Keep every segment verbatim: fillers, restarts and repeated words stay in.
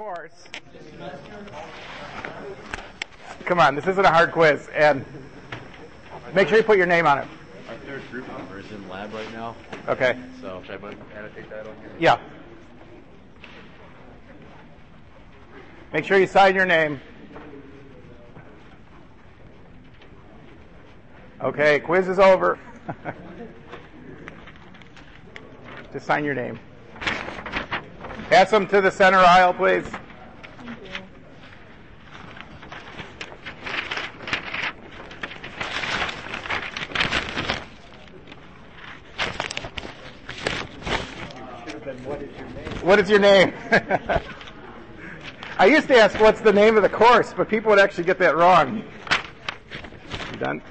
course. Come on, this isn't a hard quiz. And make sure you put your name on it. Our third group member is in lab right now. Okay. So should I annotate that on here? Yeah. Make sure you sign your name. Okay, quiz is over. Just sign your name. Pass them to the center aisle, please. What is your name? I used to ask what's the name of the course, but people would actually get that wrong. You done?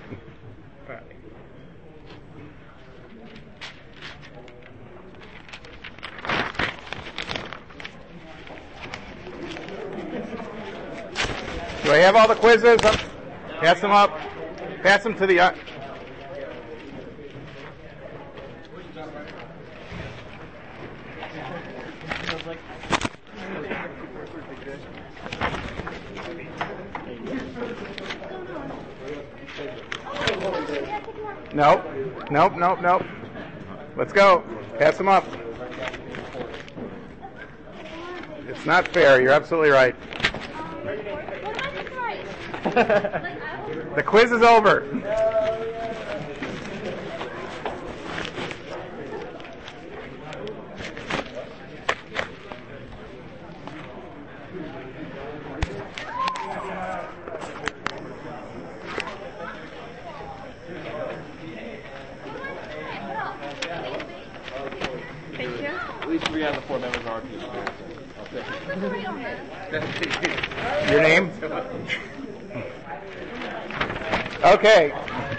Do I have all the quizzes? Pass them up. Pass them to the... Uh, Nope. Nope, nope, nope. Let's go. Pass them up. It's not fair. You're absolutely right. The quiz is over. At least three out of the four members are people. Your name? Okay.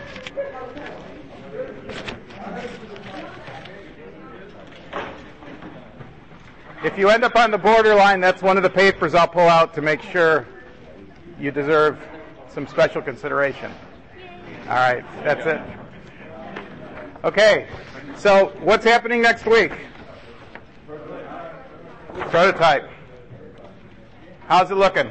If you end up on the borderline, that's one of the papers I'll pull out to make sure you deserve some special consideration. All right, that's it. Okay, so what's happening next week? Prototype. How's it looking?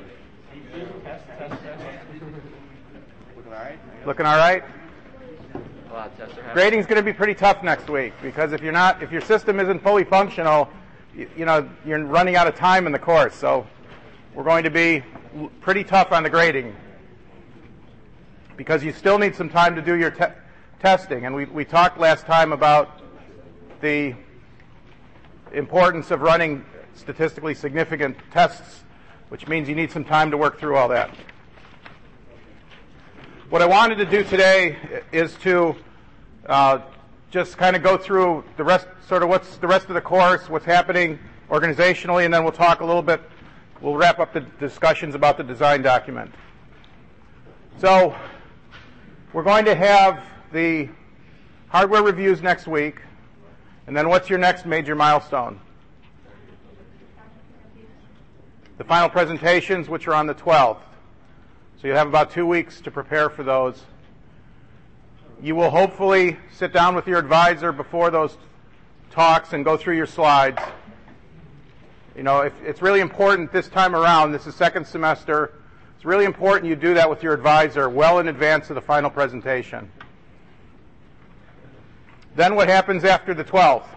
Looking all right? Grading's going to be pretty tough next week because if you're not, if your system isn't fully functional, you, you know you're running out of time in the course. So we're going to be pretty tough on the grading because you still need some time to do your te- testing. And we we talked last time about the importance of running statistically significant tests, which means you need some time to work through all that. What I wanted to do today is to uh, just kind of go through the rest, sort of what's the rest of the course, what's happening organizationally, and then we'll talk a little bit, we'll wrap up the discussions about the design document. So we're going to have the hardware reviews next week, and then what's your next major milestone? The final presentations, which are on the twelfth. So you'll have about two weeks to prepare for those. You will hopefully sit down with your advisor before those talks and go through your slides. You know, if, it's really important this time around, this is second semester, it's really important you do that with your advisor well in advance of the final presentation. Then what happens after the twelfth?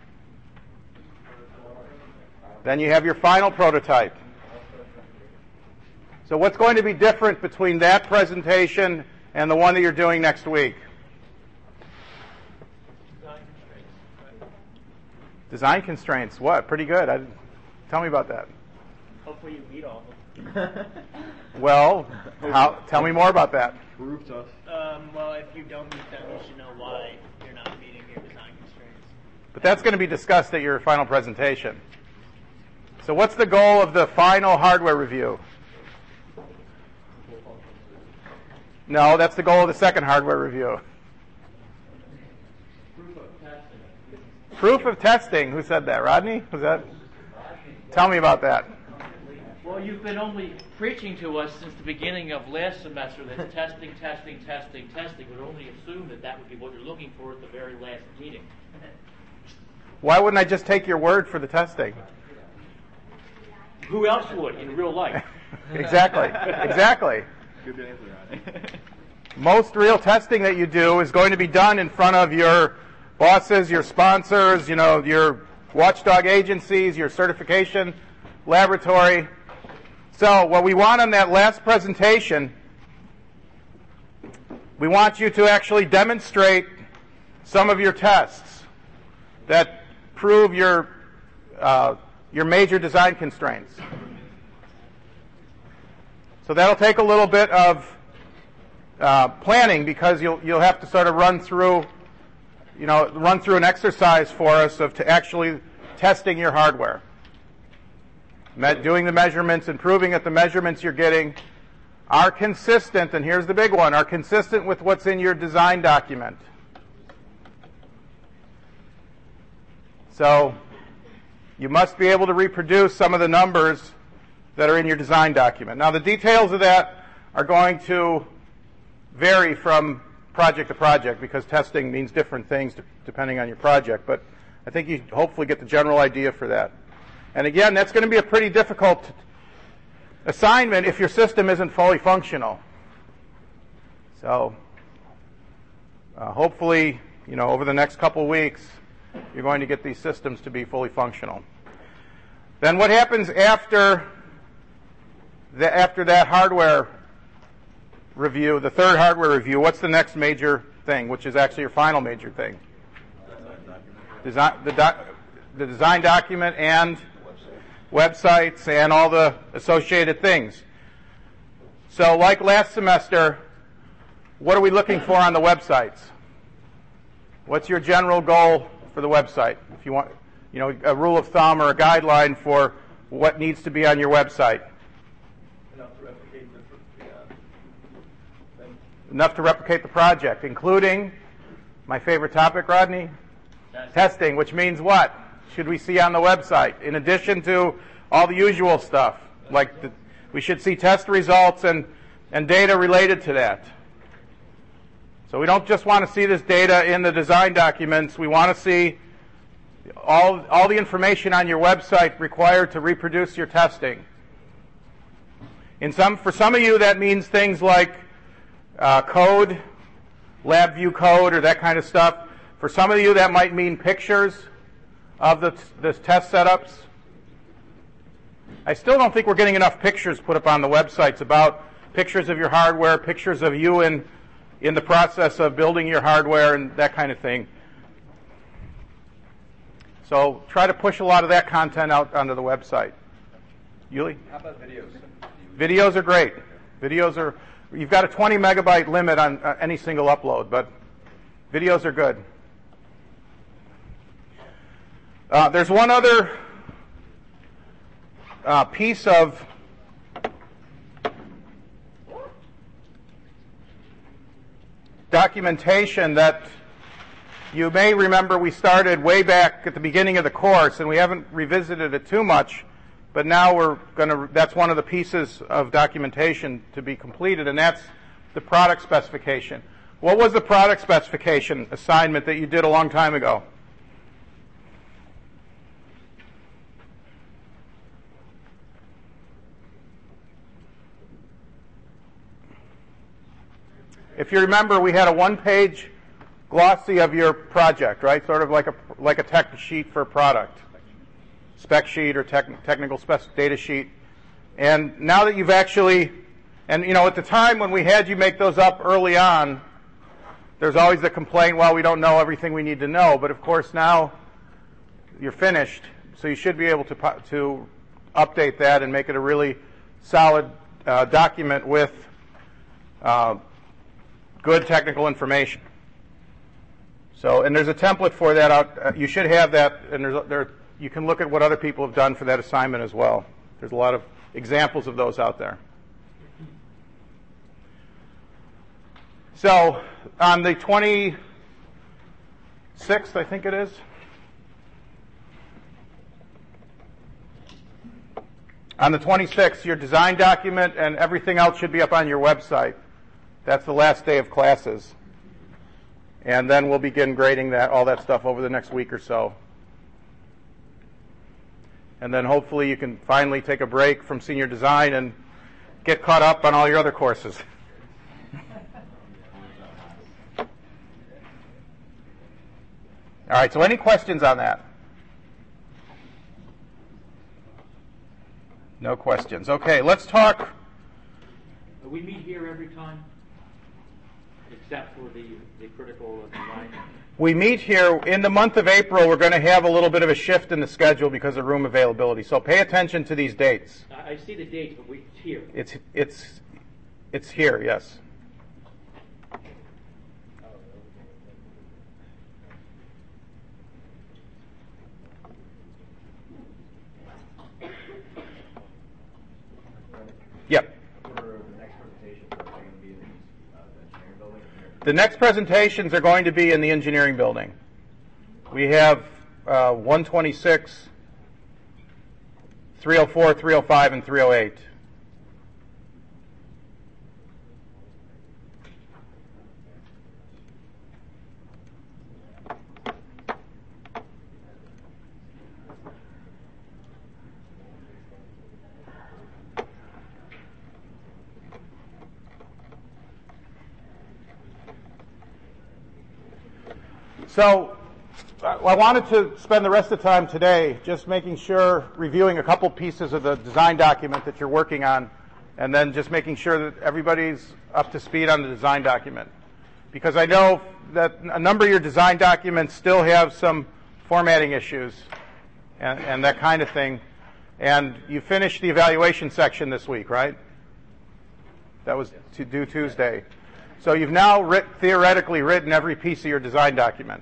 Then you have your final prototype. So what's going to be different between that presentation and the one that you're doing next week? Design constraints. What? Pretty good. I, tell me about that. Hopefully you meet all of them. Well, how, tell me more about that. Prove to us. Um, well, if you don't meet them, you should know why you're not meeting your design constraints. But that's going to be discussed at your final presentation. So what's the goal of the final hardware review? No, that's the goal of the second hardware review. Proof of testing. Proof of testing. Who said that? Rodney? Was that? Tell me about that. Well, you've been only preaching to us since the beginning of last semester that testing, testing, testing, testing would only assume that that would be what you're looking for at the very last meeting. Why wouldn't I just take your word for the testing? Who else would in real life? Exactly. Exactly. Good answer, Rodney. Most real testing that you do is going to be done in front of your bosses, your sponsors, you know, your watchdog agencies, your certification laboratory. So what we want on that last presentation, we want you to actually demonstrate some of your tests that prove your uh, your major design constraints. So that'll take a little bit of uh, planning, because you'll you'll have to sort of run through, you know, run through an exercise for us of to actually testing your hardware, Me- doing the measurements and proving that the measurements you're getting are consistent. And here's the big one: are consistent with what's in your design document. So you must be able to reproduce some of the numbers that are in your design document. Now, the details of that are going to vary from project to project, because testing means different things depending on your project. But I think you hopefully get the general idea for that. And again, that's going to be a pretty difficult assignment if your system isn't fully functional. So uh, hopefully, you know, over the next couple weeks, you're going to get these systems to be fully functional. Then what happens after the, after that hardware review, the third hardware review? What's the next major thing, which is actually your final major thing? Design, the, doc, the design document and websites and all the associated things. So like last semester, what are we looking for on the websites? What's your general goal for the website? If you want, you know, a rule of thumb or a guideline for what needs to be on your website. Enough to replicate the, uh, thing. Enough to replicate the project, including my favorite topic, Rodney, Testing. testing, which means what should we see on the website in addition to all the usual stuff? Like the, we should see test results and, and data related to that. So we don't just want to see this data in the design documents. We want to see all, all the information on your website required to reproduce your testing. In some, for some of you, that means things like uh, code, LabVIEW code, or that kind of stuff. For some of you, that might mean pictures of the, the test setups. I still don't think we're getting enough pictures put up on the websites about pictures of your hardware, pictures of you in in the process of building your hardware and that kind of thing. So try to push a lot of that content out onto the website. Yuli? How about videos? Videos are great. Videos are, you've got a twenty megabyte limit on uh, any single upload, but videos are good. Uh, there's one other uh, piece of documentation that you may remember we started way back at the beginning of the course, and we haven't revisited it too much, but now we're going to, that's one of the pieces of documentation to be completed, and that's the product specification. What was the product specification assignment that you did a long time ago? If you remember, we had a one-page glossy of your project, right? Sort of like a like a tech sheet for a product, spec sheet or tech, technical spec data sheet. And now that you've actually, and you know, at the time when we had you make those up early on, there's always the complaint, well, we don't know everything we need to know. But of course, now you're finished, so you should be able to to update that and make it a really solid uh, document with Uh, good technical information. So, and there's a template for that out. Uh, you should have that, and there's, there, you can look at what other people have done for that assignment as well. There's a lot of examples of those out there. So, on the twenty-sixth, I think it is, on the twenty-sixth, your design document and everything else should be up on your website. That's the last day of classes. And then we'll begin grading that, all that stuff over the next week or so. and then hopefully you can finally take a break from senior design and get caught up on all your other courses. All right, so any questions on that? No questions. Okay, let's talk. We meet here every time, except for the, the critical design. We meet here in the month of April. We're going to have a little bit of a shift in the schedule because of room availability. So pay attention to these dates. I, I see the dates, but we, it's here. It's it's it's here. Yes. Yep. The next presentations are going to be in the engineering building. We have uh, one twenty-six, three oh four, three oh five, and three oh eight. So I wanted to spend the rest of the time today just making sure, reviewing a couple pieces of the design document that you're working on, and then just making sure that everybody's up to speed on the design document. Because I know that a number of your design documents still have some formatting issues and, and that kind of thing. And you finished the evaluation section this week, right? That was to due Tuesday. So you've now writ- theoretically written every piece of your design document.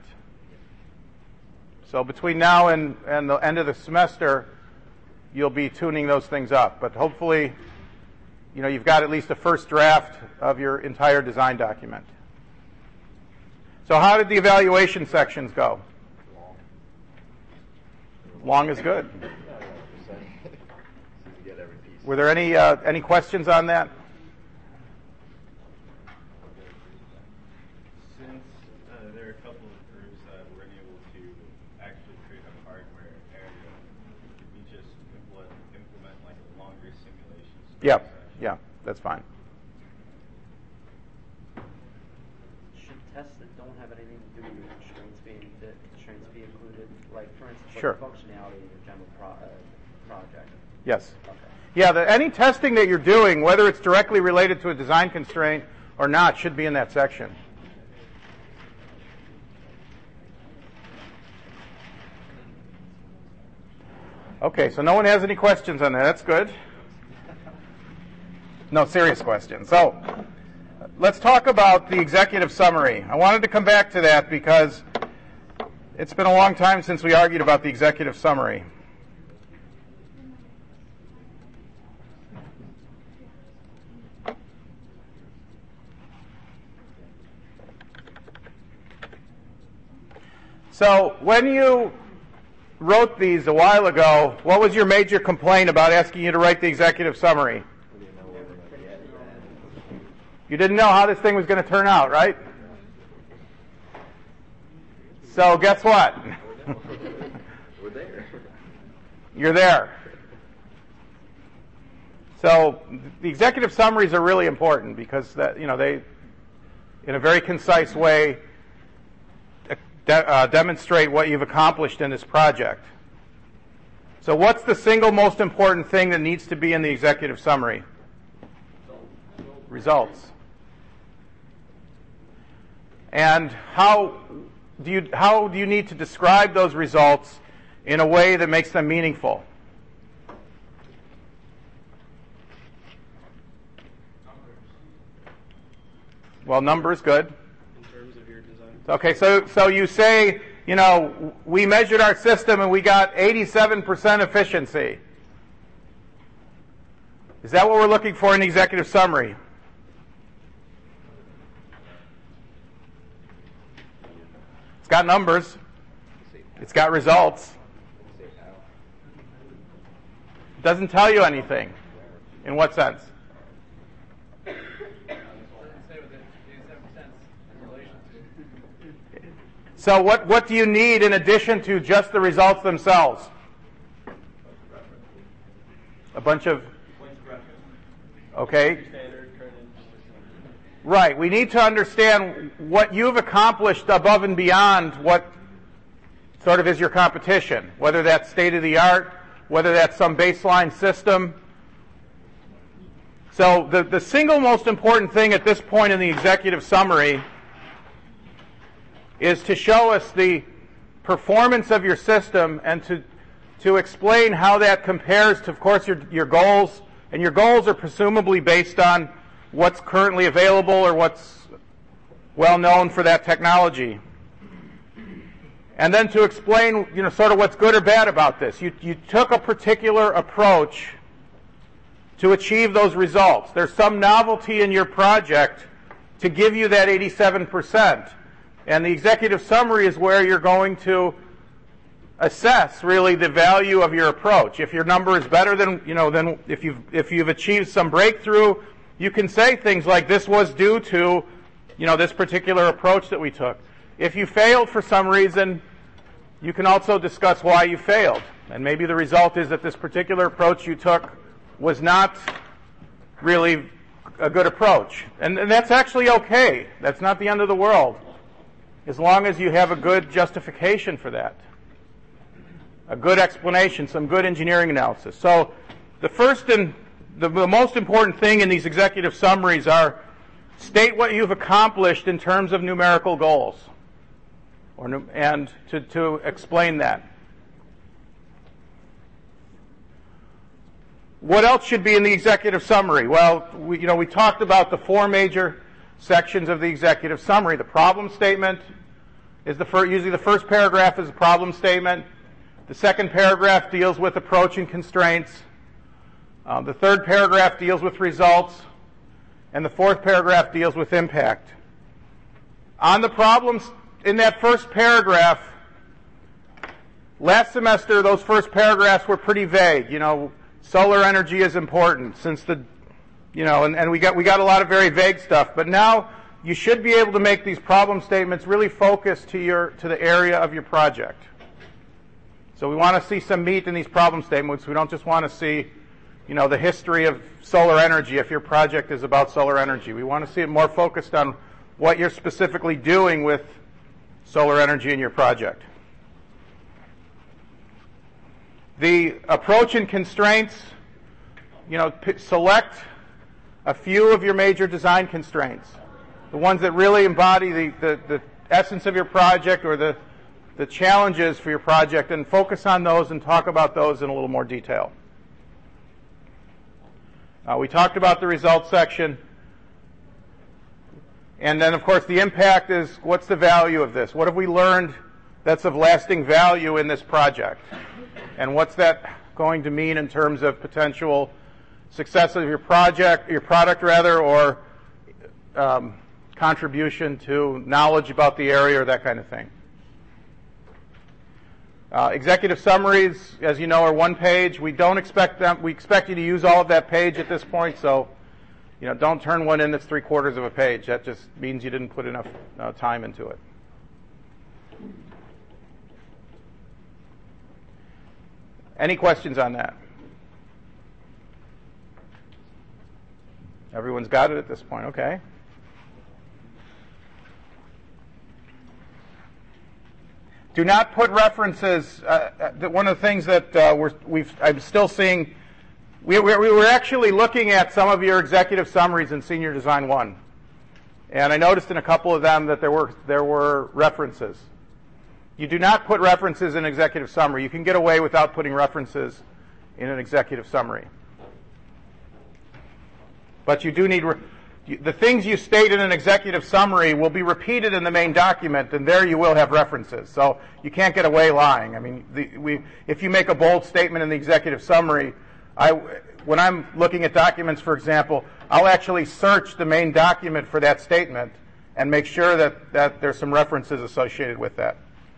So between now and, and the end of the semester, you'll be tuning those things up. But hopefully, you know, you've got at least a first draft of your entire design document. So how did the evaluation sections go? Long is good. Were there any uh, any questions on that? Yeah, yeah, that's fine. Should tests that don't have anything to do with constraints being that constraints be included? Like, for instance, Sure. like functionality in your general pro, uh, project. Yes. Okay. Yeah, the, any testing that you're doing, whether it's directly related to a design constraint or not, should be in that section. Okay, so no one has any questions on that. That's good. No, serious questions. So let's talk about the executive summary. I wanted to come back to that because it's been a long time since we argued about the executive summary. So when you wrote these a while ago, what was your major complaint about asking you to write the executive summary? You didn't know how this thing was going to turn out, right? So guess what? We're there. You're there. So the executive summaries are really important because that, you know, they, in a very concise way, de- uh, demonstrate what you've accomplished in this project. So what's the single most important thing that needs to be in the executive summary? Results. And how do you how do you need to describe those results in a way that makes them meaningful? Well, numbers, good. In terms of your design. Okay, so so you say, you know, we measured our system and we got eighty-seven percent efficiency. Is that what we're looking for in the executive summary? It's got numbers. It's got results. It doesn't tell you anything. In what sense? So what, what do you need in addition to just the results themselves? A bunch of... Okay. Right. We need to understand what you've accomplished above and beyond what sort of is your competition, whether that's state-of-the-art, whether that's some baseline system. So the, the single most important thing at this point in the executive summary is to show us the performance of your system and to, to explain how that compares to, of course, your, your goals. And your goals are presumably based on what's currently available or what's well known for that technology. And then to explain, you know, sort of what's good or bad about this. You, you took a particular approach to achieve those results. There's some novelty in your project to give you that eighty-seven percent. And the executive summary is where you're going to assess really the value of your approach. If your number is better than, you know, then if you've, if you've achieved some breakthrough, you can say things like this was due to, you know, this particular approach that we took. If you failed for some reason, you can also discuss why you failed. And maybe the result is that this particular approach you took was not really a good approach. And, and that's actually okay. That's not the end of the world, as long as you have a good justification for that, a good explanation, some good engineering analysis. So the first and the, the most important thing in these executive summaries are state what you've accomplished in terms of numerical goals, or, and to, to explain that. What else should be in the executive summary? Well, we, you know, we talked about the four major sections of the executive summary. The problem statement is the first, usually the first paragraph is a problem statement. The second paragraph deals with approach and constraints. Um, the third paragraph deals with results. And the fourth paragraph deals with impact. On the problems in that first paragraph, last semester those first paragraphs were pretty vague. You know, solar energy is important since the, you know, and, and we got we got a lot of very vague stuff. But now you should be able to make these problem statements really focused to your to the area of your project. So we want to see some meat in these problem statements. We don't just want to see, you know, the history of solar energy if your project is about solar energy. We want to see it more focused on what you're specifically doing with solar energy in your project. The approach and constraints, you know, p- select a few of your major design constraints, the ones that really embody the, the, the essence of your project or the, the challenges for your project, and focus on those and talk about those in a little more detail. Uh, we talked about the results section. And then, of course, the impact is what's the value of this? What have we learned that's of lasting value in this project? And what's that going to mean in terms of potential success of your project, your product rather, or um, contribution to knowledge about the area or that kind of thing? Uh, executive summaries, as you know, are one page. We don't expect them. We expect you to use all of that page at this point. So, you know, don't turn one in that's three quarters of a page. That just means you didn't put enough uh, time into it. Any questions on that? Everyone's got it at this point. Okay. Do not put references. Uh, one of the things that uh, we're, we've, I'm still seeing, we, we, we were actually looking at some of your executive summaries in Senior Design one, and I noticed in a couple of them that there were there were references. You do not put references in executive summary. You can get away without putting references in an executive summary, but you do need. Re- The things you state in an executive summary will be repeated in the main document, and there you will have references. So you can't get away lying. I mean, the, we, if you make a bold statement in the executive summary, I, when I'm looking at documents, for example, I'll actually search the main document for that statement and make sure that, that there's some references associated with that.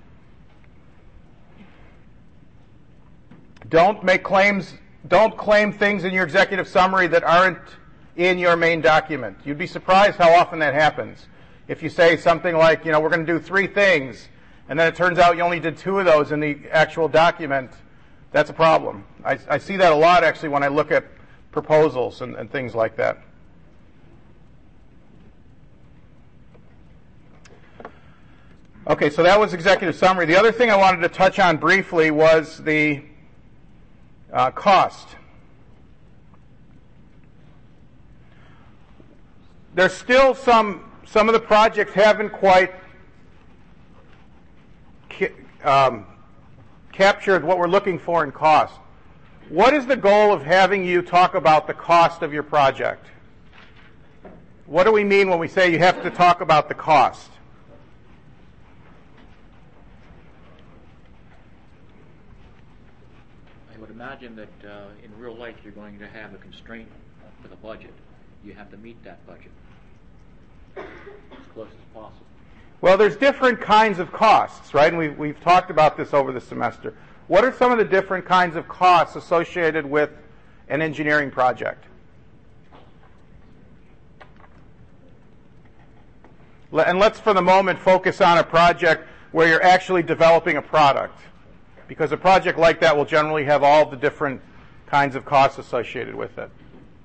Don't make claims, don't claim things in your executive summary that aren't in your main document. You'd be surprised how often that happens. If you say something like, you know, we're going to do three things, and then it turns out you only did two of those in the actual document, That's a problem. I, I see that a lot, actually, when I look at proposals and, and things like that. Okay, so that was executive summary. The other thing I wanted to touch on briefly was the uh, cost. There's still some, some of the projects haven't quite ca- um, captured what we're looking for in cost. What is the goal of having you talk about the cost of your project? What do we mean when we say you have to talk about the cost? I would imagine that uh, in real life you're going to have a constraint for the budget. You have to meet that budget as close as possible. Well, there's different kinds of costs, right? And we've, we've talked about this over the semester. What are some of the different kinds of costs associated with an engineering project? And let's, for the moment, focus on a project where you're actually developing a product, because a project like that will generally have all the different kinds of costs associated with it.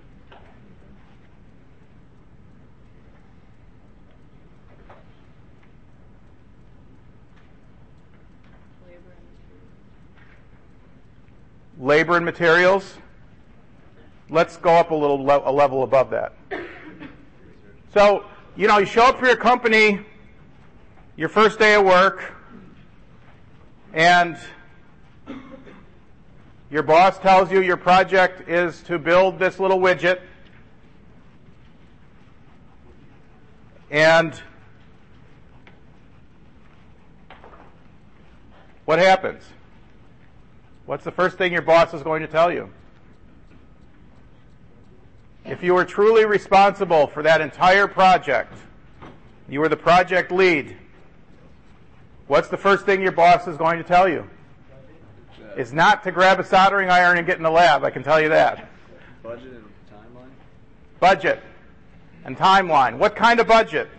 Labor and materials. Let's go up a little le- a level above that. So, you know, you show up for your company, your first day of work, and your boss tells you your project is to build this little widget, and what happens? What's the first thing your boss is going to tell you? If you were truly responsible for that entire project, you were the project lead, what's the first thing your boss is going to tell you? It's not to grab a soldering iron and get in the lab, I can tell you that. Budget and timeline? Budget and timeline. What kind of budget?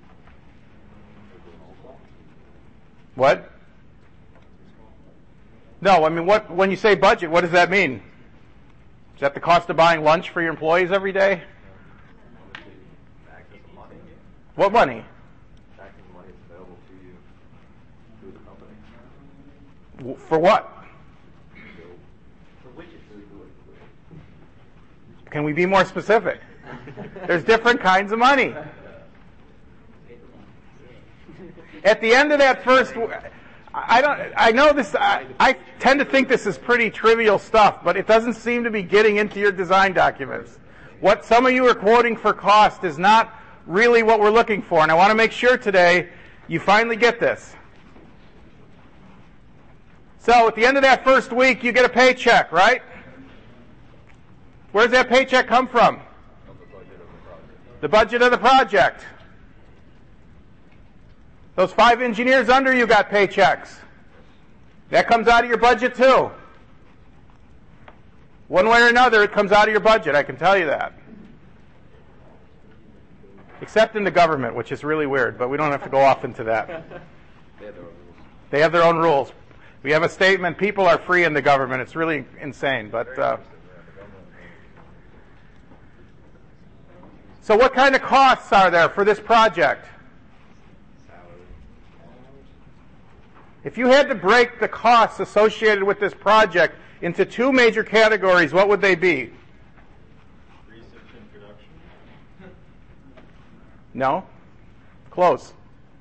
What? No, I mean, what, when you say budget, what does that mean? Is that the cost of buying lunch for your employees every day? What money? Taxing money is available to you through the company. W- For what? Can we be more specific? There's different kinds of money. At the end of that first, I don't. I know this. I, I tend to think this is pretty trivial stuff, but it doesn't seem to be getting into your design documents. What some of you are quoting for cost is not really what we're looking for, and I want to make sure today you finally get this. So at the end of that first week, you get a paycheck, right? Where does that paycheck come from? The budget of the project. Those five engineers under you got paychecks. That comes out of your budget too. One way or another, it comes out of your budget, I can tell you that. Except in the government, which is really weird, but we don't have to go off into that. They have their own rules. They have their own rules. We have a statement, people are free in the government. It's really insane, but... Uh, so what kind of costs are there for this project? If you had to break the costs associated with this project into two major categories, what would they be? Research and production. No? Close.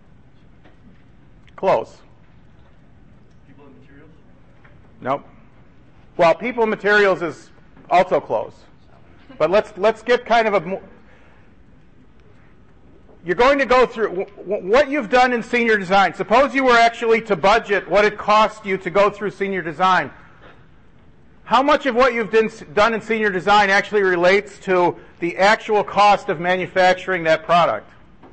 Close. People and materials. Nope. Well, people and materials is also close. But let's let's get kind of a more... You're going to go through what you've done in senior design. Suppose you were actually to budget what it cost you to go through senior design. How much of what you've done in senior design actually relates to the actual cost of manufacturing that product?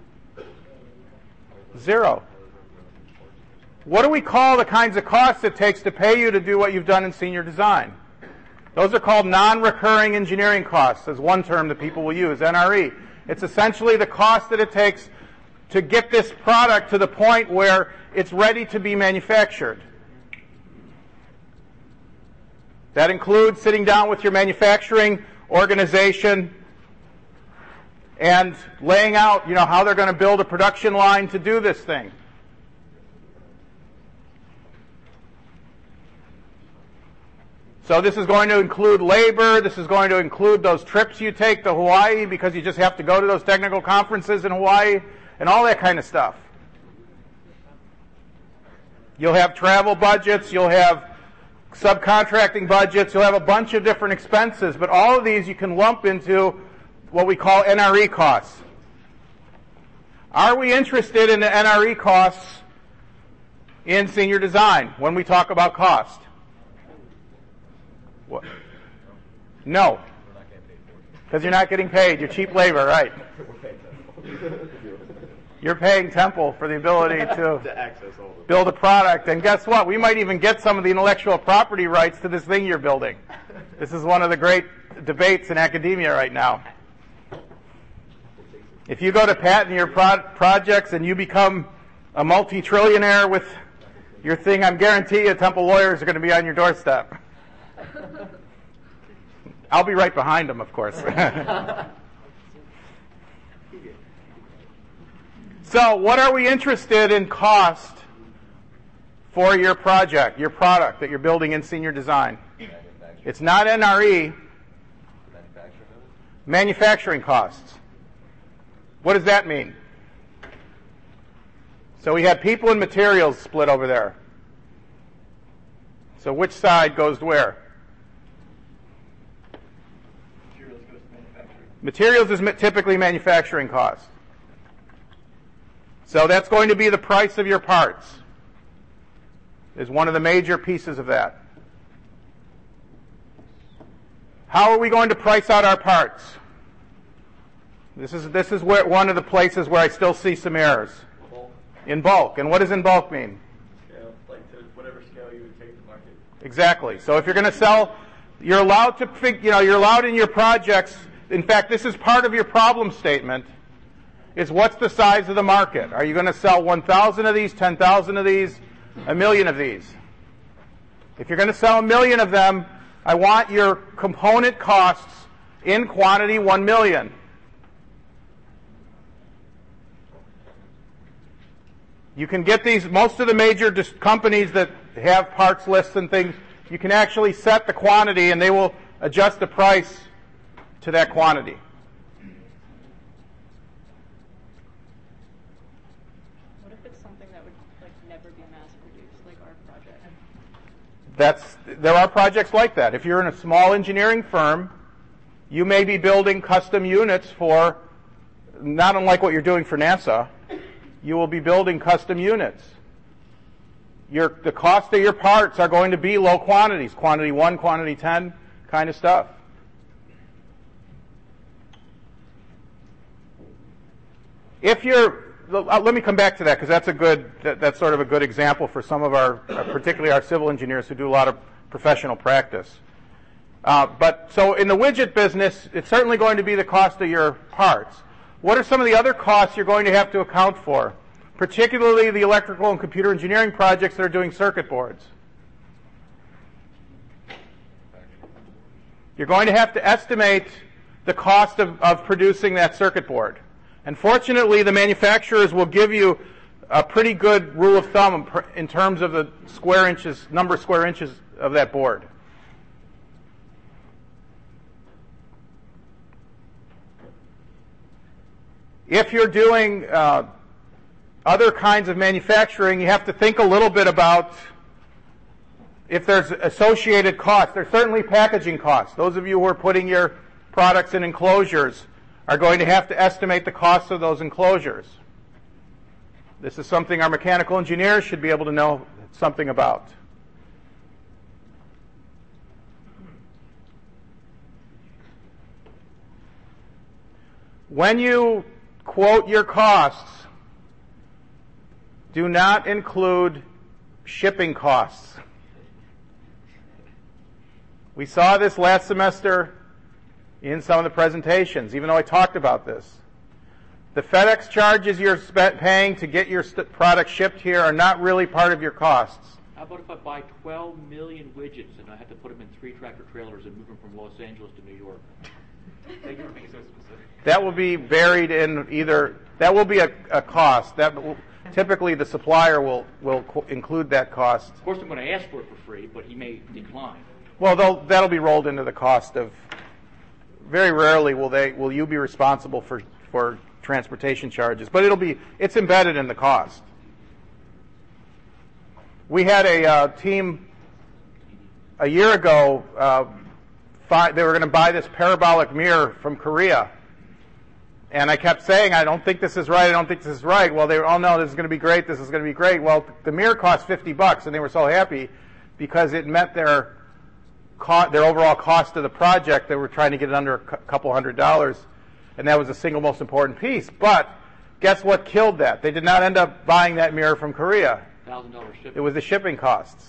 Zero. What do we call the kinds of costs it takes to pay you to do what you've done in senior design? Those are called non-recurring engineering costs, as one term that people will use, N R E. It's essentially the cost that it takes to get this product to the point where it's ready to be manufactured. That includes sitting down with your manufacturing organization and laying out, you know, how they're going to build a production line to do this thing. So this is going to include labor. This is going to include those trips you take to Hawaii because you just have to go to those technical conferences in Hawaii and all that kind of stuff. You'll have travel budgets. You'll have subcontracting budgets. You'll have a bunch of different expenses. But all of these you can lump into what we call N R E costs. Are we interested in the N R E costs in senior design when we talk about cost? What? No. Because you're not getting paid. You're cheap labor, right? You're paying Temple for the ability to, to access all of it. Build a product. And guess what? We might even get some of the intellectual property rights to this thing you're building. This is one of the great debates in academia right now. If you go to patent your pro- projects and you become a multi-trillionaire with your thing, I'm guarantee you Temple lawyers are going to be on your doorstep. I'll be right behind them, of course. So, what are we interested in cost for your project, your product that you're building in senior design? It's not N R E. Manufacturing costs. What does that mean? So we have people and materials split over there. So which side goes where? Materials goes to manufacturing. Materials is ma- typically manufacturing costs. So that's going to be the price of your parts, is one of the major pieces of that. How are we going to price out our parts? This is this is where one of the places where I still see some errors. Bulk. In bulk. And what does in bulk mean? Scale, like to whatever scale you would take to market. Exactly. So if you're going to sell, you're allowed to think, you know, you're allowed in your projects. In fact, this is part of your problem statement. Is what's the size of the market? Are you going to sell one thousand of these, ten thousand of these, a million of these? If you're going to sell a million of them, I want your component costs in quantity one million. You can get these, most of the major dis- companies that have parts lists and things, you can actually set the quantity and they will adjust the price to that quantity. What if it's something that would like never be mass produced, like our project? That's, there are projects like that. If you're in a small engineering firm, you may be building custom units for, not unlike what you're doing for NASA, you will be building custom units. Your, the cost of your parts are going to be low quantities, quantity one, quantity ten kind of stuff. If you're, let me come back to that because that's a good, that, that's sort of a good example for some of our, particularly our civil engineers who do a lot of professional practice. Uh, but so in the widget business, it's certainly going to be the cost of your parts. What are some of the other costs you're going to have to account for, particularly the electrical and computer engineering projects that are doing circuit boards? You're going to have to estimate the cost of, of producing that circuit board. And fortunately, the manufacturers will give you a pretty good rule of thumb in terms of the square inches, number of square inches of that board. If you're doing uh, other kinds of manufacturing, you have to think a little bit about if there's associated costs. There's certainly packaging costs. Those of you who are putting your products in enclosures are going to have to estimate the cost of those enclosures. This is something our mechanical engineers should be able to know something about. When you quote your costs, do not include shipping costs. We saw this last semester in some of the presentations, even though I talked about this. The FedEx charges you're paying to get your st- product shipped here are not really part of your costs. How about if I buy twelve million widgets and I have to put them in three tractor trailers and move them from Los Angeles to New York? Thank you for being so specific. That will be buried in either, that will be a, a cost. That will, typically the supplier will, will co- include that cost. Of course, I'm going to ask for it for free, but he may decline. Well, they'll, that'll be rolled into the cost of, very rarely will they, will you be responsible for, for transportation charges, but it'll be, it's embedded in the cost. We had a uh, team a year ago, uh, fi- they were going to buy this parabolic mirror from Korea. And I kept saying, I don't think this is right, I don't think this is right. Well, they were, oh no, this is going to be great, this is going to be great. Well, the mirror cost fifty bucks, and they were so happy because it met their co- their overall cost of the project. They were trying to get it under a cu- couple hundred dollars, and that was the single most important piece. But guess what killed that? They did not end up buying that mirror from Korea. one thousand dollars shipping. It was the shipping costs.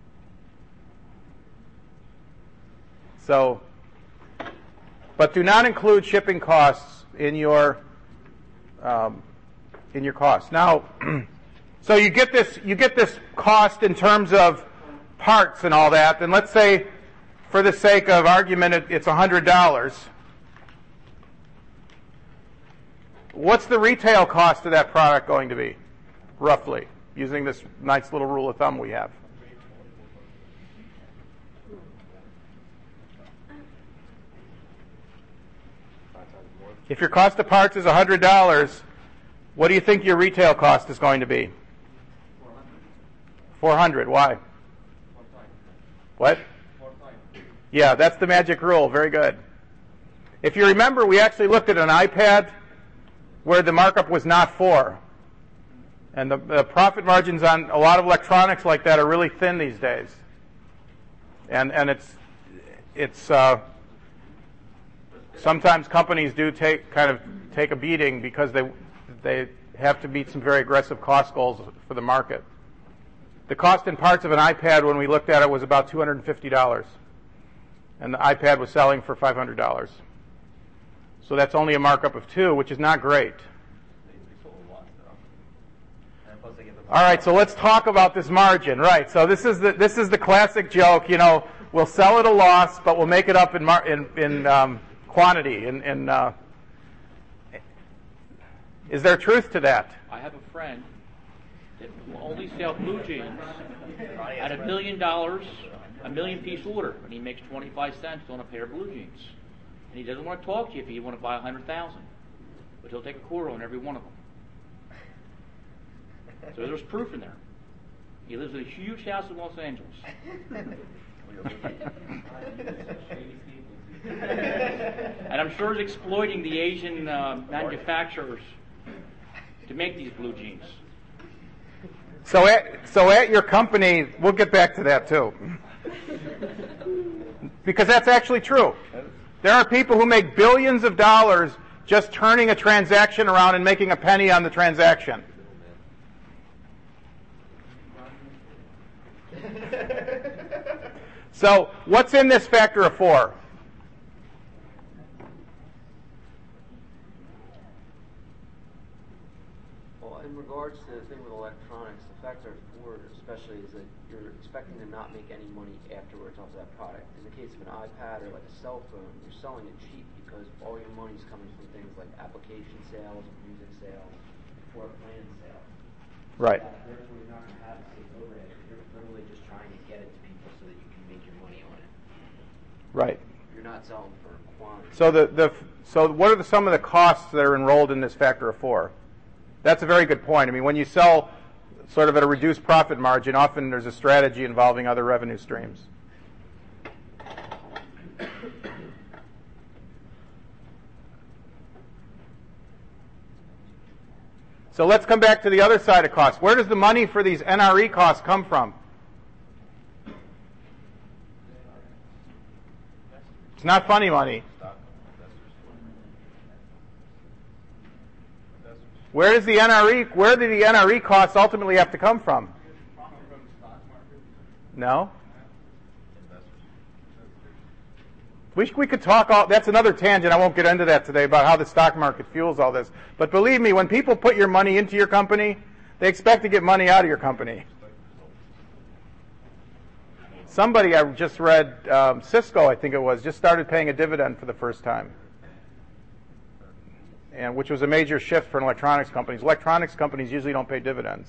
So, but do not include shipping costs in your um, in your costs. Now, so you get this you get this cost in terms of parts and all that. And let's say, for the sake of argument, it, it's one hundred dollars. What's the retail cost of that product going to be, roughly, using this nice little rule of thumb we have? If your cost of parts is one hundred dollars, what do you think your retail cost is going to be? four hundred. Why? What? Yeah, that's the magic rule. Very good. If you remember, we actually looked at an iPad where the markup was not four. And the, the profit margins on a lot of electronics like that are really thin these days. And and it's it's uh, sometimes companies do take kind of take a beating because they they have to meet some very aggressive cost goals for the market. The cost in parts of an iPad when we looked at it was about two hundred fifty dollars, and the iPad was selling for five hundred dollars. So that's only a markup of two, which is not great. All right, so let's talk about this margin. Right, so this is the this is the classic joke. You know, we'll sell at a loss, but we'll make it up in mar- in, in um, quantity. In, in uh, is there truth to that? I have a friend that will only sell blue jeans at a million dollars, a million piece order, and he makes twenty-five cents on a pair of blue jeans. And he doesn't want to talk to you if you want to buy a hundred thousand, but he'll take a quarter on every one of them. So there's proof in there. He lives in a huge house in Los Angeles. And I'm sure he's exploiting the Asian uh, manufacturers to make these blue jeans. So at, so at your company, we'll get back to that too. Because that's actually true. There are people who make billions of dollars just turning a transaction around and making a penny on the transaction. So what's in this factor of four? Well, in regards to the thing with electronics, the factor of four especially is that you're expecting to not make any money afterwards off of that product. In the case of an iPad or like a cell phone, you're selling it cheap because all your money's coming from things like application sales, music sales, floor plan sales. Right. Uh, therefore, you're not going to have a safe overhead. You're literally just trying to get it to people so that you can make your money on it. Right. You're not selling for quantity. So the, the so what are the, some of the costs that are enrolled in this factor of four? That's a very good point. I mean, when you sell sort of at a reduced profit margin, often there's a strategy involving other revenue streams. So let's come back to the other side of costs. Where does the money for these N R E costs come from? It's not funny money. Where does the N R E, where do the N R E costs ultimately have to come from? No? We, we could talk all, that's another tangent, I won't get into that today, about how the stock market fuels all this. But believe me, when people put your money into your company, they expect to get money out of your company. somebody I just read, um, Cisco, I think it was, just started paying a dividend for the first time, and which was a major shift for electronics companies. Electronics companies usually don't pay dividends.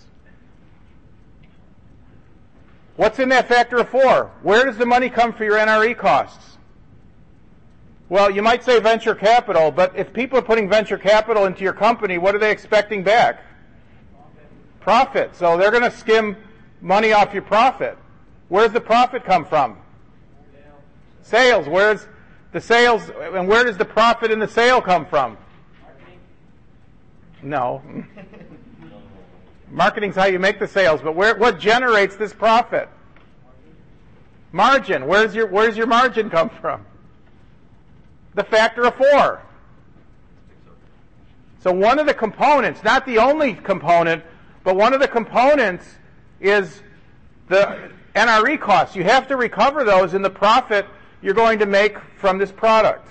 What's in that factor of four? Where does the money come for your N R E costs? Well, you might say venture capital, but if people are putting venture capital into your company, what are they expecting back? Profit. So they're going to skim money off your profit. Where does the profit come from? Sales. Where's the sales, and where does the profit in the sale come from? No. Marketing's how you make the sales, but where, what generates this profit? Margin. Where's your, where's your margin come from? The factor of four. So one of the components, not the only component, but one of the components is the N R E costs. You have to recover those in the profit you're going to make from this product.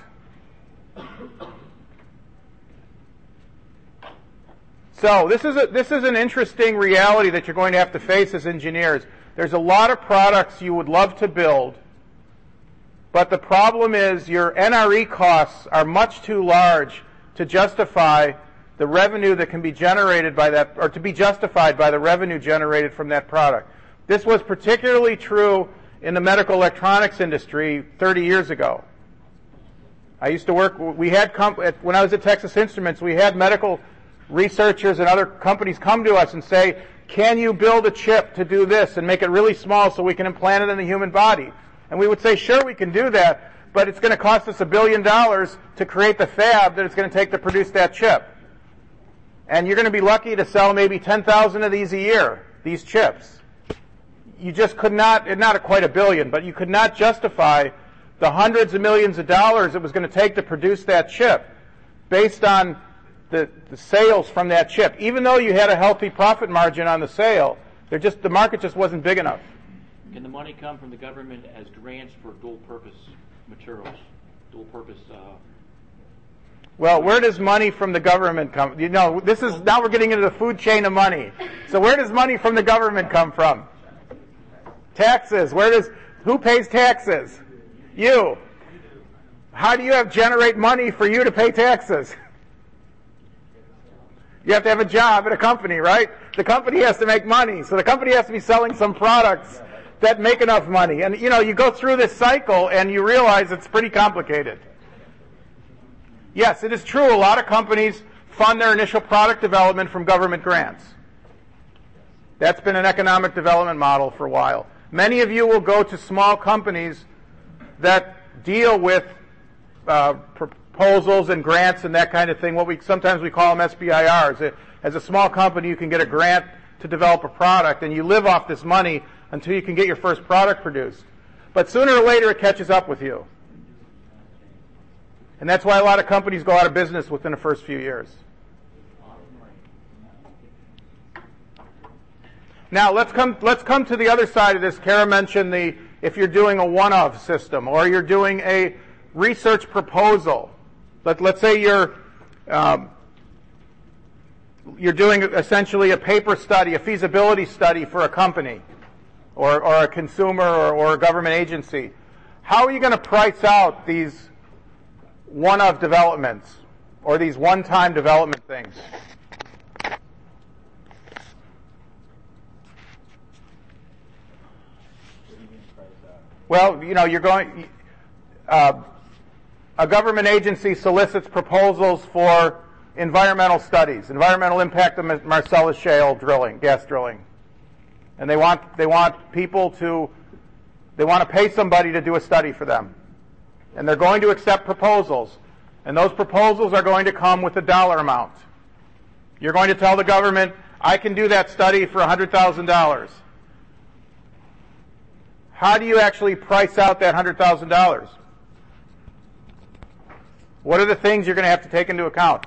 So this is a, this is an interesting reality that you're going to have to face as engineers. There's a lot of products you would love to build, but the problem is your N R E costs are much too large to justify the revenue that can be generated by that, or to be justified by the revenue generated from that product. This was particularly true in the medical electronics industry thirty years ago. I used to work, we had, comp- when I was at Texas Instruments, we had medical researchers and other companies come to us and say, can you build a chip to do this and make it really small so we can implant it in the human body? And we would say, sure, we can do that, but it's going to cost us a billion dollars to create the fab that it's going to take to produce that chip. And you're going to be lucky to sell maybe ten thousand of these a year, these chips. You just could not, not quite a billion, but you could not justify the hundreds of millions of dollars it was going to take to produce that chip based on the, the sales from that chip. Even though you had a healthy profit margin on the sale, they're just, the market just wasn't big enough. Can the money come from the government as grants for dual-purpose materials, dual-purpose? Uh... Well, where does money from the government come? You know, this is now we're getting into the food chain of money. So where does money from the government come from? Taxes. Where does who pays taxes? You. How do you have generate money for you to pay taxes? You have to have a job at a company, right? The company has to make money, so the company has to be selling some products that make enough money. And, you know, you go through this cycle and you realize it's pretty complicated. Yes, it is true, a lot of companies fund their initial product development from government grants. That's been an economic development model for a while. Many of you will go to small companies that deal with uh, proposals and grants and that kind of thing. What we sometimes we call them S B I Rs. As a small company, you can get a grant to develop a product, and you live off this money until you can get your first product produced. But sooner or later, it catches up with you. And that's why a lot of companies go out of business within the first few years. Now, let's come, let's come to the other side of this. Kara mentioned the, if you're doing a one-of system, or you're doing a research proposal. Let, let's say you're, um, you're doing essentially a paper study, a feasibility study for a company, or, or a consumer, or, or a government agency. How are you going to price out these one-of developments, or these one-time development things? Well, you know, you're going, uh, a government agency solicits proposals for environmental studies, environmental impact of Marcellus Shale drilling, gas drilling. And they want, they want people to, they want to pay somebody to do a study for them. And they're going to accept proposals. And those proposals are going to come with a dollar amount. You're going to tell the government, I can do that study for one hundred thousand dollars. How do you actually price out that one hundred thousand dollars? What are the things you're going to have to take into account?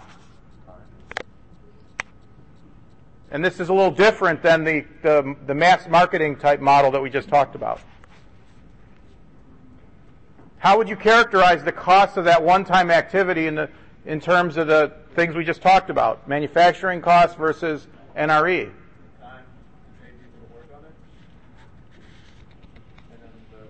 And this is a little different than the, the, the mass marketing type model that we just talked about. How would you characterize the cost of that one-time activity in, the, in terms of the things we just talked about? Manufacturing costs versus N R E. Time to train people to work on it. And then the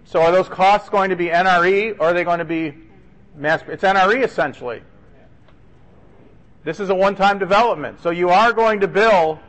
So are those costs going to be N R E or are they going to be mass? It's N R E essentially. This is a one-time development. So you are going to bill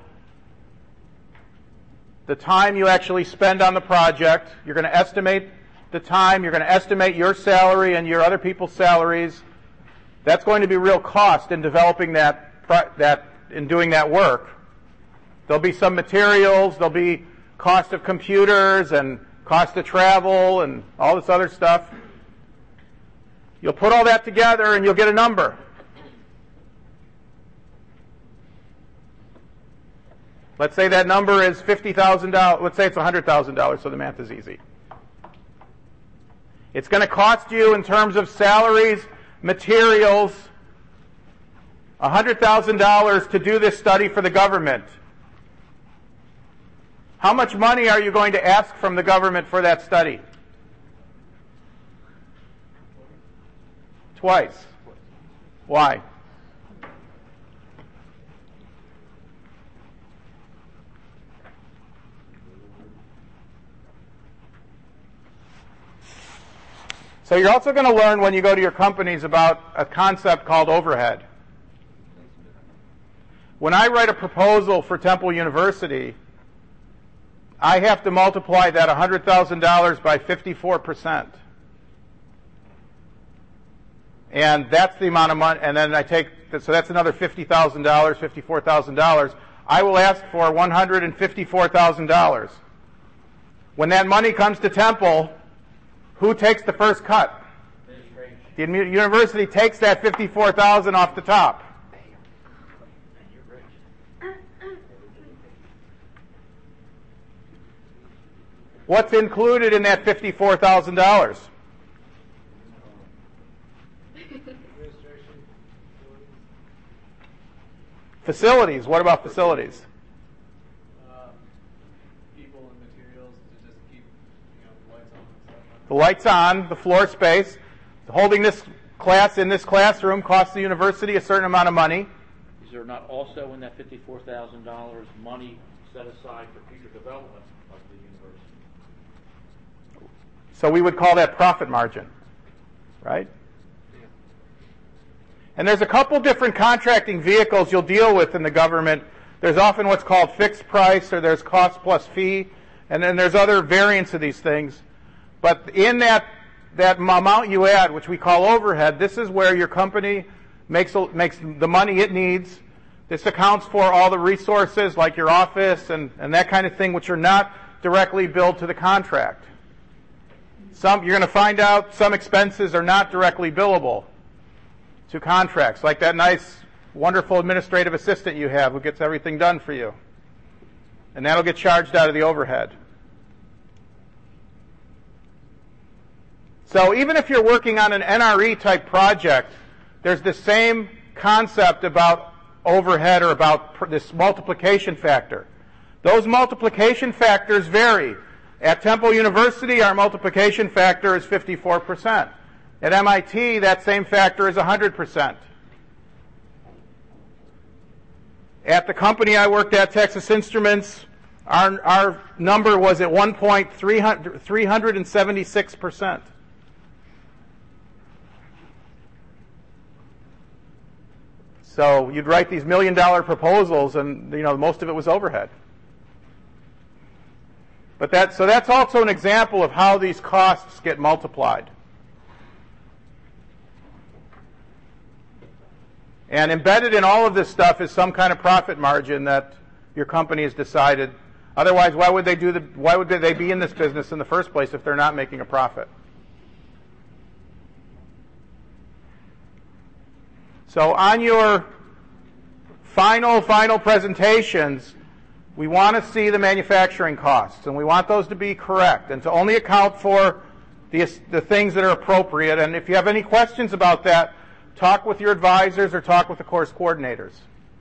the time you actually spend on the project. You're going to estimate the time. You're going to estimate your salary and your other people's salaries. That's going to be real cost in developing that, that in doing that work. There'll be some materials. There'll be cost of computers and cost of travel and all this other stuff. You'll put all that together and you'll get a number. Let's say that number is fifty thousand dollars. Let's say it's one hundred thousand dollars, so the math is easy. It's going to cost you, in terms of salaries, materials, one hundred thousand dollars to do this study for the government. How much money are you going to ask from the government for that study? Twice. Why? So you're also going to learn when you go to your companies about a concept called overhead. When I write a proposal for Temple University, I have to multiply that one hundred thousand dollars by fifty-four percent. And that's the amount of money, and then I take, so that's another fifty thousand dollars, fifty-four thousand dollars. I will ask for one hundred fifty-four thousand dollars. When that money comes to Temple, who takes the first cut? The university takes that fifty-four thousand dollars off the top. What's included in that fifty-four thousand dollars? Facilities. What about facilities? Uh, people and materials to just keep, you know, lights on and stuff. The lights on, the floor space. Holding this class in this classroom costs the university a certain amount of money. Is there not also in that fifty-four thousand dollars money set aside for future development of the university? So we would call that profit margin, right? And there's a couple different contracting vehicles you'll deal with in the government. There's often what's called fixed price, or there's cost plus fee, and then there's other variants of these things. But in that that amount you add, which we call overhead, this is where your company makes makes the money it needs. This accounts for all the resources like your office and, and that kind of thing, which are not directly billed to the contract. Some you're going to find out some expenses are not directly billable to contracts, like that nice, wonderful administrative assistant you have who gets everything done for you. And that'll get charged out of the overhead. So even if you're working on an N R E type project, there's the same concept about overhead or about pr- this multiplication factor. Those multiplication factors vary. At Temple University, our multiplication factor is fifty-four percent. At M I T, that same factor is one hundred percent. At the company I worked at, Texas Instruments, our, our number was at one point three hundred seventy-six percent. So you'd write these million dollar proposals and, you know, most of it was overhead. But that, so that's also an example of how these costs get multiplied. And embedded in all of this stuff is some kind of profit margin that your company has decided. Otherwise, why would they do the, why would they be in this business in the first place if they're not making a profit? So on your final, final presentations, we want to see the manufacturing costs, and we want those to be correct and to only account for the, the things that are appropriate. And if you have any questions about that, talk with your advisors or talk with the course coordinators.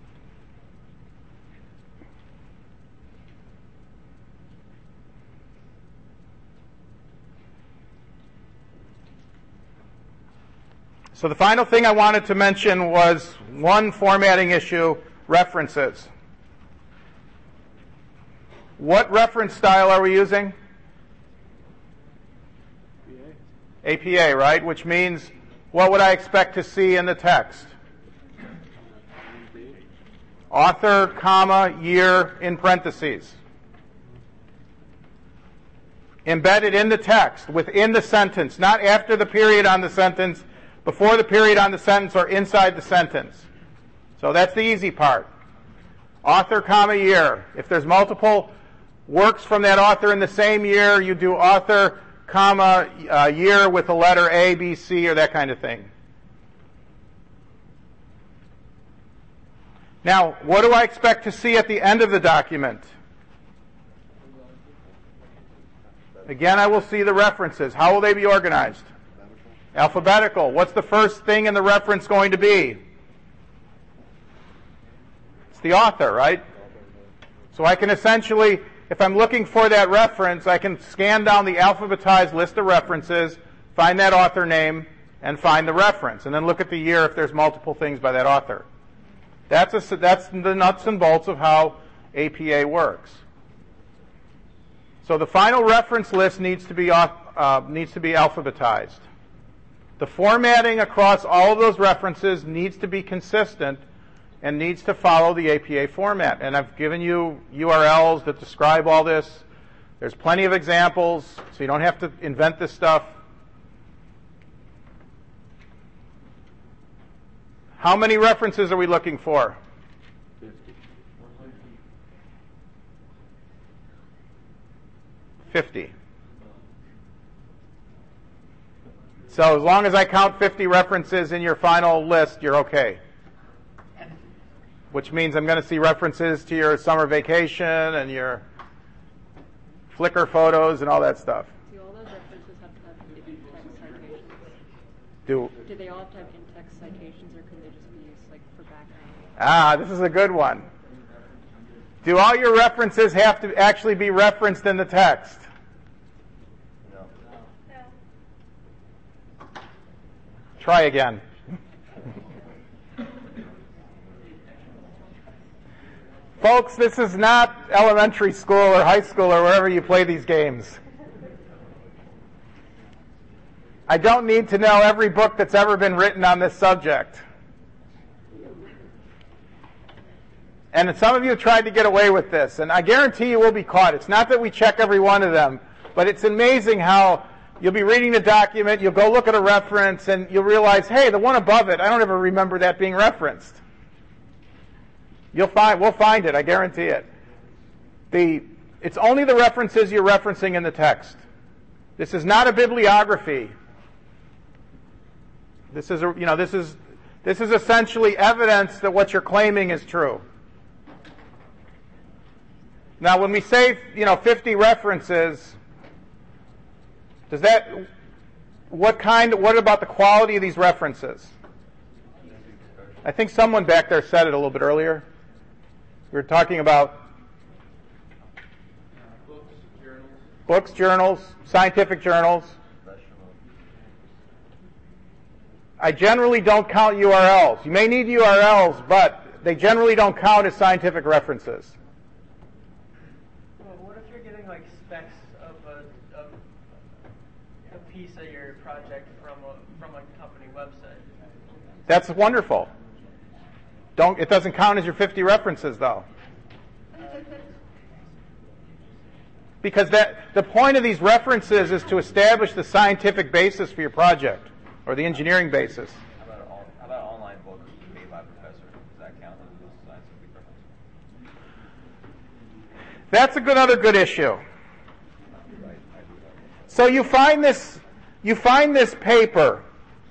So the final thing I wanted to mention was one formatting issue, references. What reference style are we using? A P A, right? Which means, what would I expect to see in the text? Author, comma, year, in parentheses. Embedded in the text, within the sentence, not after the period on the sentence, before the period on the sentence, or inside the sentence. So that's the easy part. Author, comma, year. If there's multiple works from that author in the same year, you do author, comma, uh, year with a letter A, B, C, or that kind of thing. Now, what do I expect to see at the end of the document? Again, I will see the references. How will they be organized? Alphabetical. What's the first thing in the reference going to be? It's the author, right? So I can essentially, if I'm looking for that reference, I can scan down the alphabetized list of references, find that author name, and find the reference. And then look at the year if there's multiple things by that author. That's, a, that's the nuts and bolts of how A P A works. So the final reference list needs to be, uh, needs to be alphabetized. The formatting across all of those references needs to be consistent and needs to follow the A P A format. And I've given you U R Ls that describe all this. There's plenty of examples, so you don't have to invent this stuff. How many references are we looking for? fifty. So as long as I count fifty references in your final list, you're okay. Which means I'm going to see references to your summer vacation and your Flickr photos and all that stuff. Do all those references have to have in-text citations? Do Do they all have to have in-text citations, or can they just be used like for background? Ah, this is a good one. Do all your references have to actually be referenced in the text? No. Try again. Folks, this is not elementary school or high school or wherever you play these games. I don't need to know every book that's ever been written on this subject. And some of you tried to get away with this, and I guarantee you will be caught. It's not that we check every one of them, but it's amazing how you'll be reading the document, you'll go look at a reference, and you'll realize, hey, the one above it, I don't ever remember that being referenced. You'll find, we'll find it, I guarantee it. The, it's only the references you're referencing in the text. This is not a bibliography. This is, a, you know, this is, this is essentially evidence that what you're claiming is true. Now, when we say, you know, fifty references, does that, what kind, what about the quality of these references? I think someone back there said it a little bit earlier. We were talking about Books, journals. books, journals, scientific journals. I generally don't count U R Ls. You may need U R Ls, but they generally don't count as scientific references. Well, what if you're getting like specs of a, of a piece of your project from a from a company website? That's wonderful. Don't, it doesn't count as your fifty references, though. Because that, the point of these references is to establish the scientific basis for your project, or the engineering basis. How about, all, how about online books made by a professor? Does that count as a scientific reference? That's a good, another good issue. So you find this, you find this paper.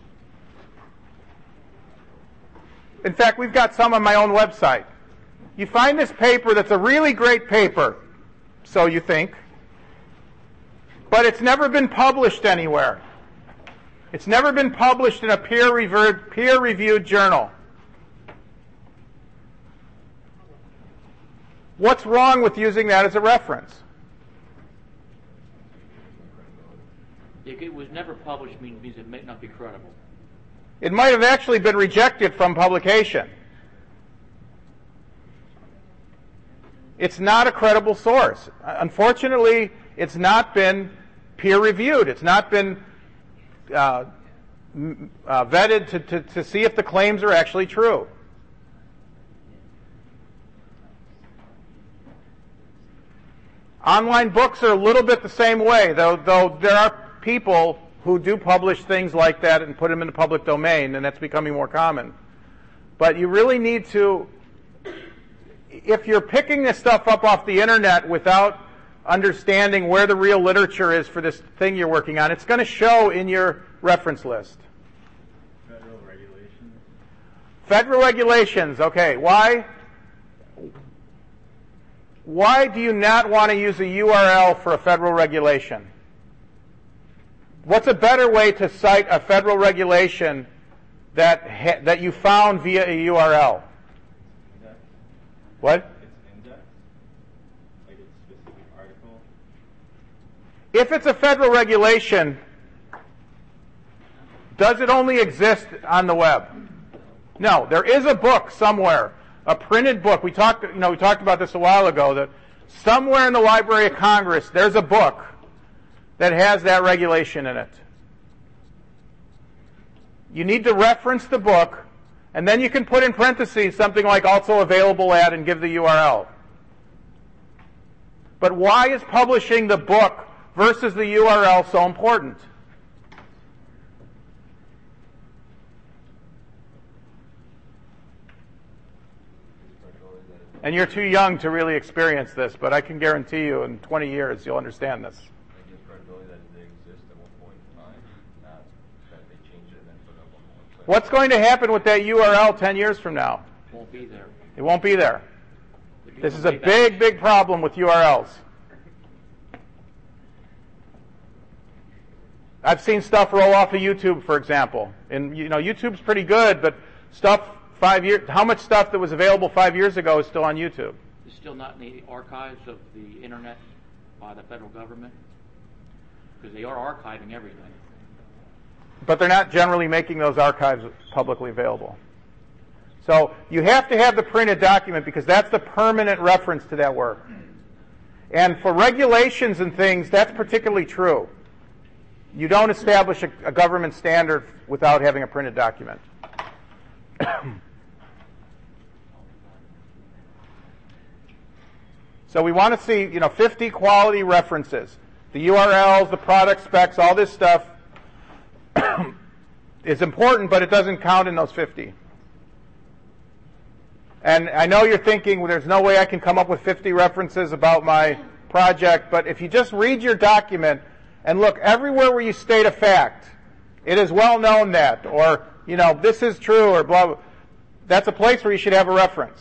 In fact, we've got some on my own website. You find this paper that's a really great paper, so you think, but it's never been published anywhere. It's never been published in a peer-reviewed, peer-reviewed journal. What's wrong with using that as a reference? If it was never published, means means it may not be credible. It might have actually been rejected from publication. It's not a credible source. Unfortunately, it's not been peer-reviewed. It's not been uh, m- uh, vetted to, to, to see if the claims are actually true. Online books are a little bit the same way, though, though there are people who do publish things like that and put them in the public domain, and that's becoming more common. But you really need to, if you're picking this stuff up off the internet without understanding where the real literature is for this thing you're working on, it's going to show in your reference list. Federal regulations. Federal regulations, okay. Why? Why do you not want to use a U R L for a federal regulation? What's a better way to cite a federal regulation that ha- that you found via a U R L? Index. What? It's index. Like it's a specific article. If it's a federal regulation, does it only exist on the web? No, there is a book somewhere, a printed book. We talked, you know, we talked about this a while ago, that somewhere in the Library of Congress there's a book that has that regulation in it. You need to reference the book, and then you can put in parentheses something like also available at and give the U R L. But why is publishing the book versus the U R L so important? And you're too young to really experience this, but I can guarantee you in twenty years you'll understand this. It gives credibility that they exist at one point in time, not that they changed it and then put it up on one place. What's going to happen with that U R L ten years from now? Won't be there. It won't be there. The This people is a way back- big, big problem with U R Ls. I've seen stuff roll off of YouTube, for example. And, you know, YouTube's pretty good, but stuff five years, how much stuff that was available five years ago is still on YouTube? It's still not in the archives of the internet by the federal government, because they are archiving everything. But they're not generally making those archives publicly available. So you have to have the printed document because that's the permanent reference to that work. And for regulations and things, that's particularly true. You don't establish a, a government standard without having a printed document. So we want to see, you know, fifty quality references. The U R Ls, the product specs, all this stuff is important, but it doesn't count in those fifty. And I know you're thinking, well, there's no way I can come up with fifty references about my project, but if you just read your document and look everywhere where you state a fact, it is well known that, or, you know, this is true, or blah, blah, that's a place where you should have a reference.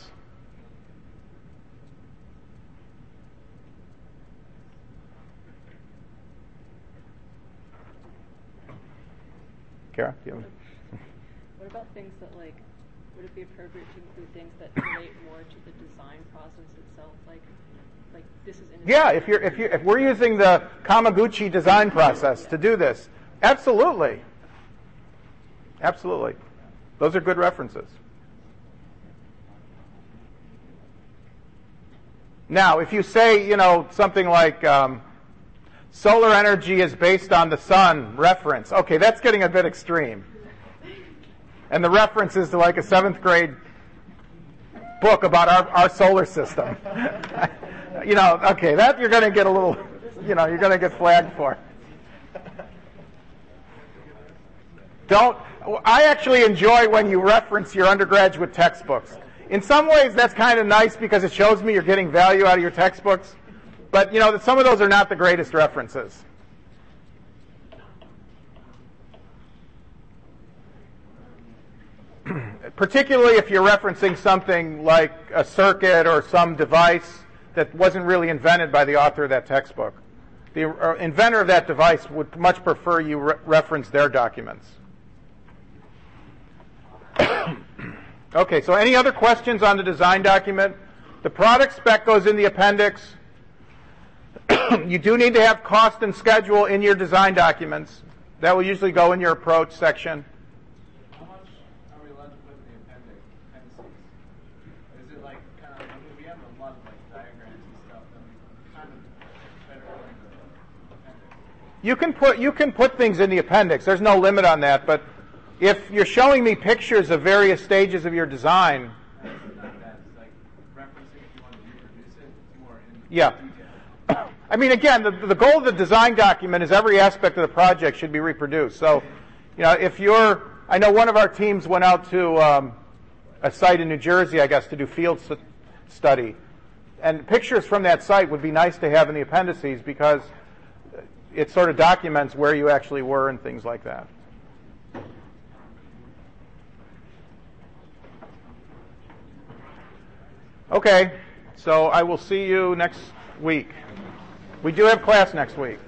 Kara, do you have any? What about things that, like, would it be appropriate to include things that relate more to the design process itself? Like, like this is in Yeah, if you're if you if we're using the Kamaguchi design process to do this, absolutely, absolutely, those are good references. Now, if you say, you know, something like um, solar energy is based on the sun reference, okay, that's getting a bit extreme. And the reference is to like a seventh grade book about our, our solar system. You know, okay, that you're going to get a little, you know, you're going to get flagged for. Don't, I actually enjoy when you reference your undergraduate textbooks. In some ways, that's kind of nice because it shows me you're getting value out of your textbooks. But, you know, some of those are not the greatest references. Particularly if you're referencing something like a circuit or some device that wasn't really invented by the author of that textbook. The uh, inventor of that device would much prefer you re- reference their documents. Okay, so any other questions on the design document? The product spec goes in the appendix. You do need to have cost and schedule in your design documents. That will usually go in your approach section. How much are we allowed to put in the appendix? appendices? Is it like kind of? I mean, we have a lot of like diagrams and stuff. Then we kind of better going to the appendix. You can put you can put things in the appendix. There's no limit on that. But if you're showing me pictures of various stages of your design, That's like referencing if you want to reproduce it, it's more in yeah. detail. I mean, again, the, the goal of the design document is every aspect of the project should be reproduced. So, you know, if you're, I know one of our teams went out to um, a site in New Jersey, I guess, to do field st- study. And pictures from that site would be nice to have in the appendices because it sort of documents where you actually were and things like that. Okay, so I will see you next week. We do have class next week.